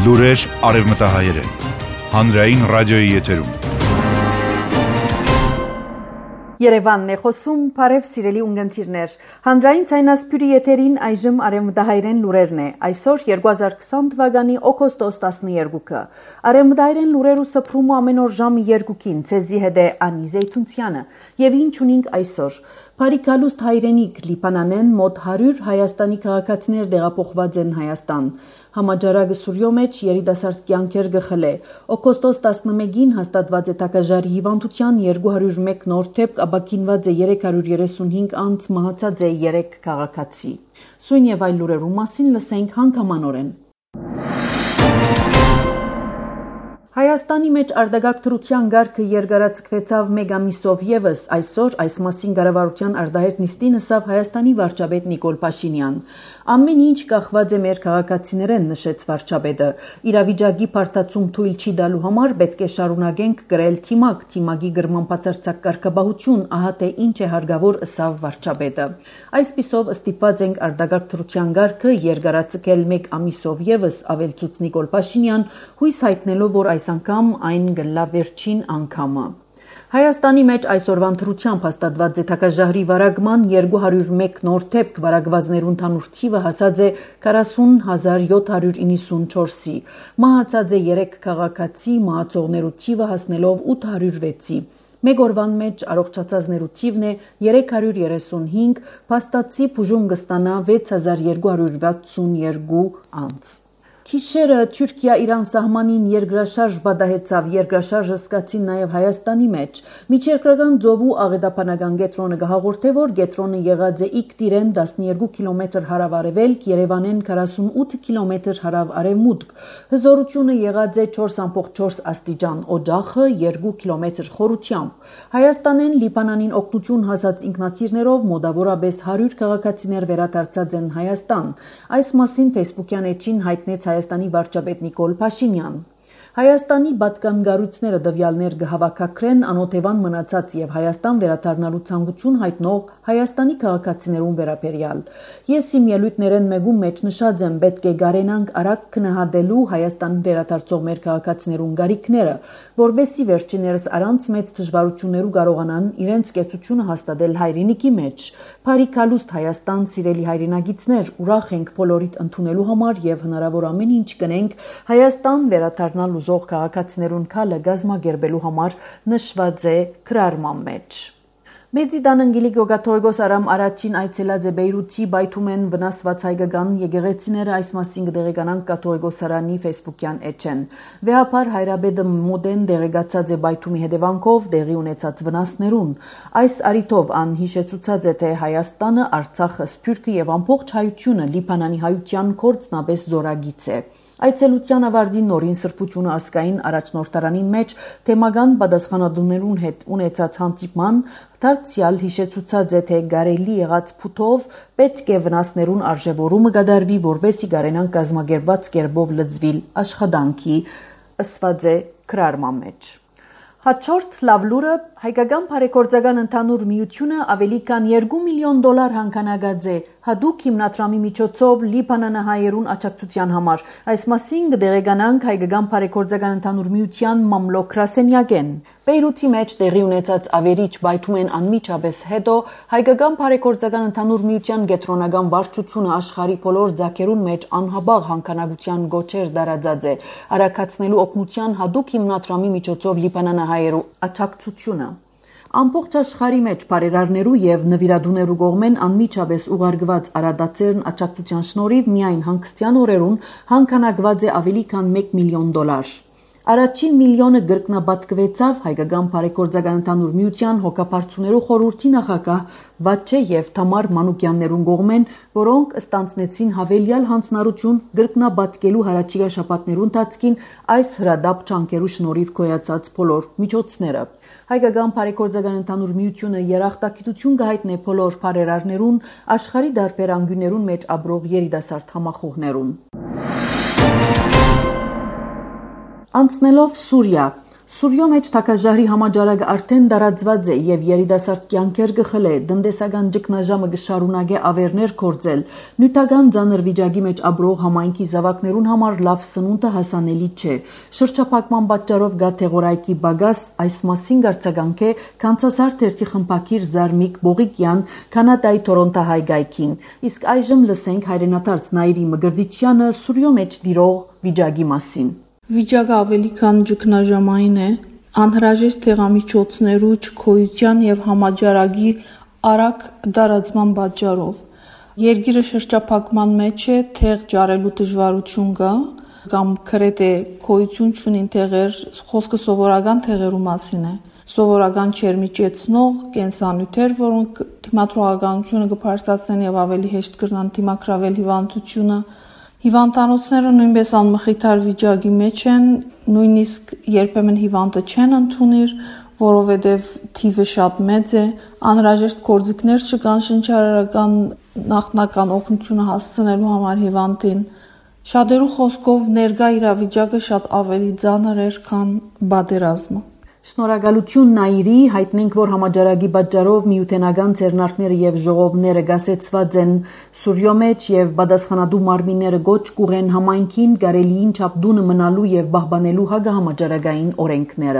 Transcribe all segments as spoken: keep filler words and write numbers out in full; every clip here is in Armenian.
Լուրեր արևմտահայերեն, հանրային ռադիոյի եթերում։ Երևանն է խոսում, բարև սիրելի ունգընտիրներ։ Հանրային ցայնասպյուրի եթերին այժմ արևմտահայերեն լուրերն է։ Այսօր երկու հազար քսան թվականի օգոստոս տասներկուը։ Արևմտահայերեն լուրերու սփռումը ամեն օր ժամը երկուքին ցեզի հետ է Անի Զեյթունցյանը։ Եվ ինչ ունենք այսօր։ Բարիկալուստ հայրենիք Լիբանանեն մոտ հարյուր Հայաստանի քաղաքացիներ տեղափոխված են Հայաստան։ Համաճարակը Սուրյո մեջ երիտասարդ կյանքեր գխել է։ Օգոստոս տասնմեկին հաստատված է տակաժարի հիվանդության երկու հարյուր մեկ նոր դեպք, ապաքինված է երեք հարյուր երեսունհինգ անձ, մահացած է երեք քաղաքացի։ Սույն եւ այլ լուրերու մասին լսենք հանգամանորեն։ Հայաստանի մեջ արտագաղթ դրության գարկը երկարացկվեցավ մեկ ամիսով եւս այսօր այս մասին կառավարության արտահերթ նիստին ասավ Հայաստանի վարչապետ Նիկոլ Փաշինյան։ Ամեն ինչ կախված է մեր քաղաքացիներեն, նշեց վարչապետը։ Իրավիճակի բարդացում թույլ չի տալու համար պետք է շարունակենք գրել թիմակ, թիմակի գրման բացարձակ կարգապահություն, ահա թե ինչ է հարկավոր, ըսավ վարչապետը։ Այսպիսով ստիպված ենք արտագաղթ դրության գարկը երկարացկել մեկ ամիսով եւս, ավելցուց Նիկոլ Փաշինյան, հույս հայտնելով, որ այս անգամ այն գլա վերջին անգամը։ Հայաստանի մեջ այսօրվան դրությամբ հաստատված է տակաժարի վարակման երկու հարյուր մեկ նոր դեպք, վարակվածներու ընդհանուր թիվը հասած է քառասուն հազար յոթ հարյուր իննսունչորսի, մահացած է երեք քաղաքացի, մահացողներու թիվը հասնելով ութ հարյուր վեցի։ Մեկ օրվան մեջ առողջացածներու թիվն է երեք հարյուր երեսունհինգ, փաստացի բուժում կստանա վեց հազար երկու հարյուր վաթսունյոթ անձ։ Քիշերը Թուրքիա-Իրան սահմանին երկրաշարժ բադահեցավ, երկրաշարժը սկացին նաև Հայաստանի մեջ։ Միջերկրական ծովու աղետաբանական կենտրոնը կհաղորդե, որ կենտրոնը եղած է Իգտիրեն տասներկու կիլոմետր հարավ-արևելք, Երևանեն քառասունութ կիլոմետր հարավ-արևմուտք։ Հզորությունը եղած է չորս ամբողջ չորս աստիճան, օջախը երկու կիլոմետր խորությամբ։ Հայաստանեն Լիբանանին օգնություն հասած ինքնաթիռներով մոտավորապես հարյուր քաղաքացիներ վերադարձած են Հայաստան։ Այս մասին Facebook-յան էջին հայտնեց Հայաստանի վարչապետ Նիկոլ Փաշինյան։ Հայաստանի պատկանգարույցները տվյալներ կհավաքագրեն անօթևան մնացած եւ Հայաստան վերադառնալու ցանկություն հայտնող Հայաստանի քաղաքացիներուն վերաբերյալ։ Ես իմ ելույթներեն մեկում մեջ նշած եմ, պետք է գարենանք արագ քննադելու Հայաստան վերադարձող մեր քաղաքացիներուն գարիքները, որբեսի վերջիներս առանց մեծ դժվարություններու կարողանան իրենց կեցությունը հաստատել հայրենիքի մեջ։ Բարիկալուստ Հայաստան, սիրելի հայրենագիտներ, ուրախ ենք բոլորիդ ընդունելու համար եւ հնարավոր ամեն ինչ կնենք Հայաստան վերադառնալ զող քաղաքացիներուն քալը գազմագերբելու համար նշված է քրարման մեջ։ Մեծի դանանգիլի գոգաթորգոս արամ առաջին այցելած է Բեյրութի բայթումեն վնասված հայկական եկեղեցիները այս մասին կդեղեկանանք կաթորգոսարանի Facebook-յան էջեն։ Վեհապար հայրաբեդը մոդեն դեղեկացած է բայթումի հետևանքով դեղի ունեցած վնասներուն։ Այս արիթով ան հիշեցուցած է, թե Հայաստանը, Արցախը, Սփյուռքը եւ ամբողջ հայությունը Լիբանանի հայության կորցնաբես զորագից է։ Այցելության ավարտին նորին սրբությունը ասկային առաջնորդարանին մեջ թեմական պատասխանատուներուն հետ ունեցած հանդիպման դարձյալ հիշեցուցած է, թե գարելի եղած փութով պետք է վնասներուն արժևորումը կատարվի, որբեսի գարենան կազմակերպված կերպով լծվիլ աշխատանքի, ըսված է քրարման մեջ։ Հաջորդ լավ լուրը հայկական բարեգործական ընդհանուր միությունը ավելի քան երկու միլիոն դոլար հանքանագած է հատուկ հիմնադրամի միջոցով լիբանանահայերուն աջակցության համար։ Այս մասին կդեղեկանանք հայկական բարեգործական ընդհանուր միության մամլոք գրասենյակեն։ Բեյրութի մեջ տեղի ունեցած ավերիչ բայթումեն անմիջապես հետո հայկական բարեգործական ընդհանուր միության կենտրոնական վարչությունը աշխարհի բոլոր ձակերուն մեջ անհաբաղ հանքանագության գոչեր դարածած է արաքացնելու օգնության հատուկ հիմնադրամի միջոցով լիբանանահայերու աջակցությունը։ Ամբողջ աշխարհի մեջ բարերարներու եւ նվիրատուներու կողմեն անմիջապես ուղարկված արադացերն աջակցության շնորհիվ միայն հանգստյան օրերուն հանքանագված է ավելի քան մեկ միլիոն դոլար։ Առաջին միլիոնը գրկնաբատկվեցավ հայկական բարեգործական ընդհանուր միության հոգապարծուներու խորհրդի նախագահ Վաչե եւ Թամար Մանուկյաններուն կողմեն, որոնք ստանցնեցին հավելյալ հանձնարարություն գրկնաբատկելու հարաճիգա շաբաթներուն ընթացքին այս հրադապ ճանկերու շնորհիվ գոյացած բոլոր միջոցները։ Հայկական բարեգործական ընդհանուր միությունը երախտագիտություն կհայտնե բոլոր բարերարներուն աշխարհի դարբեր անկյուններուն մեջ ապրող երիտասարդ համախոհներուն։ Անցնելով Սուրիա, Սուրյո մեջ թակաժահրի համաճարակը արդեն դարածված է եւ երիտասարդ կյանքեր գխլե, դնդեսական ճգնաժամը գշարունակե ավերներ կործել, նյութական ձանր վիճակի մեջ ապրող համայնքի զավակներուն համար լավ սնունդը հասանելի չէ։ Շրջափակման պատճառով գա թեղորայքի բագաս, այս մասին գարցականք է Քանսասար թերթի խմբակիր Զարմիկ Բողիկյան Կանադայի Թորոնտո հայգայքին։ Իսկ այժմ լսենք հայրենադարձ Նայիրի Մգրդիչյանը Սուրյո մեջ դիրող վիճակի մասին։ Վիճակը ավելի քան ճգնաժամային է, անհրաժեշտ տեղամիջոցներու չքոյության եւ համաճարակի արագ դարածման պատճառով։ Երկիրը շրջափակման մեջ է, թեղ ջարելու դժվարություն կա, կամ քրեթե քոյություն չունին թեղեր, խոսքը սովորական թեղերու մասին է։ Սովորական չերմիջեցնող կենսանյութեր, որոնք դիմադրողականությունը կբարձրացնեն եւ ավելի հեշտ կրնան դիմակրավել հիվանդությունը։ Հիվանդանոցները նույնպես անմխիթար վիճակի մեջ են, նույնիսկ երբեմն հիվանդը չեն ընդունիր, որովհետև թիվը շատ մեծ է, անհրաժեշտ գործիքներ չկան շնչարարական նախնական օգնությունը հասցնելու համար հիվանդին։ Շատերու խոսքով ներկա իրավիճակը շատ ավելի ծանր էր, քան պատերազմը։ Շնորհակալություն Նայիրի, հայտնենք, որ համաճարակի պատճառով միութենական ձեռնարկները եւ ժողովները գասեցված են Սուրյո մեջ եւ պատասխանատու մարմինները գոչ կուղեն համայնքին գարելիին չափդունը մնալու եւ պահպանելու հագահամաճարակային օրենքները։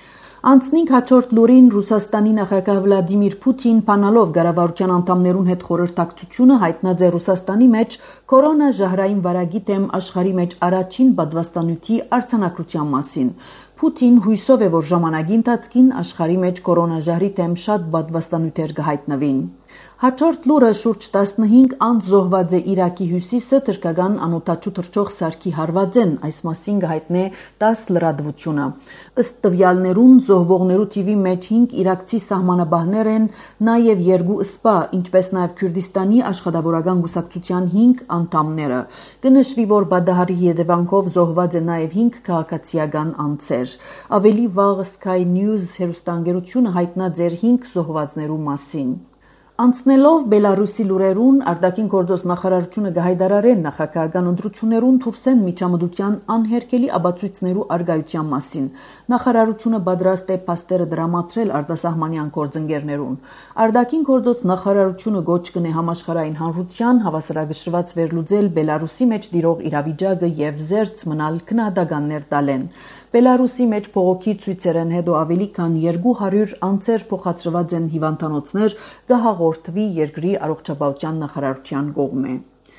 Անցնինք հաջորդ լուրին Ռուսաստանի նախագահ Վլադիմիր Պուտին բանալով կառավարության անդամներուն հետ խորհրդակցությունը հայտնած է Ռուսաստանի մեջ կորոնա ժահրային վարակի դեմ աշխարհի մեջ առաջին պատվաստանյութի արձանագրության մասին։ Պուտին հույսով է, որ ժամանակի ընթացքին աշխարհի մեջ կորոնա ժահրի դեմ շատ պատվաստանյութեր կհայտնվին։ Հաջորդ լուրը շուրջ տասնհինգ անձ զոհված է Իրաքի հյուսիսը թրքական անօդաչու թռչող սարքի հարվածեն, այս մասին կհայտնե տաս լրատվությունը։ Ըստ տվյալներուն զոհվողներու թիվի մեջ հինգ իրաքցի սահմանապահներ են, նաև երկու ըսպա, ինչպես նաև Քյուրդիստանի աշխատավորական կուսակցության հինգ անդամները։ Կնշվի, որ բադահարի հետևանքով զոհված է նաև հինգ քաղաքացիական անձեր։ Ավելի վաղ Sky News հեռուստաընկերությունը հայտնած էր հինգ զոհվածներու մասին։ Անցնելով Բելարուսի լուրերուն, արտաքին գործոս նախարարությունը կհայտարարեն նախագահական ընտրություններուն Թուրքսեն միջամտության անհերքելի աբացույցներու արգայության մասին։ Նախարարությունը պատրաստ է փաստերը դրամատրել արտասահմանյան գործընկերներուն։ Արտաքին գործոս նախարարությունը գոչ կնե համաշխարհային հանրության հավասարակշռված վերլուծել Բելարուսի մեջ տիրող իրավիճակը եւ զերծ մնալ քննադատականներ տալեն։ Բելարուսի մեջ փողոքի ցույցերեն հետո ավելի քան երկու հարյուր անձեր փոխադրված են հիվանդանոցներ կհաղորդվի երկրի առողջապահության նախարարության կողմէ։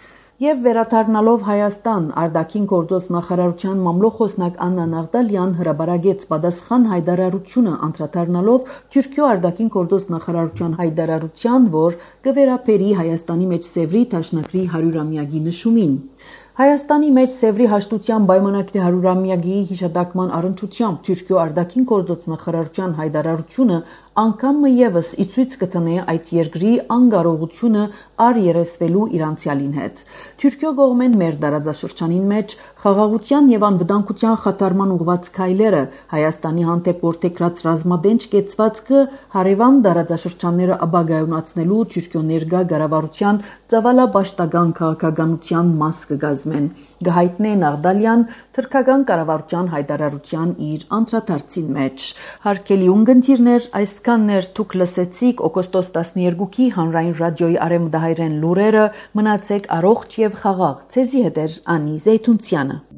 Եվ վերադառնալով Հայաստան, արտաքին գործոս նախարարության մամլոխոսնակ Աննա Նաղդալյան հրաբարագեց պատասխան հայտարարությունը անդրադառնալով Թուրքիո արտաքին գործոս նախարարության հայտարարության, որ կվերապերի Հայաստանի մեջ Սևրի դաշնակրի հարյուրամյակի նշումին։ Հայաստանի մեջ Սևրի հաշտության պայմանագրի հարյուրամյակի հիշատակման առընչությամբ Թուրքիո արտաքին գործոս նախարարության հայտարարությունը անգամ եւս ի ցույց կտնե այդ երկրի անկարողությունը առերեսվելու իր անցյալին հետ։ Թուրքիո կողմեն մեր դարաձաշրջանին մեջ խաղաղության եւ անվտանգության խաթարման ուղղված քայլերը Հայաստանի հանդեպ որթեքրած ռազմադենչ կեցվածքը հարևան դարաձաշրջանները ապագայունացնելու Թուրքիո ներկա կառավարության ծավալապաշտական քաղաքականության մաս կգազմեն։ Գահիտնե Նաղդալյան թրքական կառավարության հայտարարության իր անդրադարձին մեջ։ Հարգելի ունգընտիրներ, այսքաններ դուք լսեցիք օգոստոս տասներկուի հանրային ռադիոյի արևմտահայերեն լուրերը, մնացեք առողջ եւ խաղաղ։ Ցեզի հետ էր Անի Զեյթունցյանը։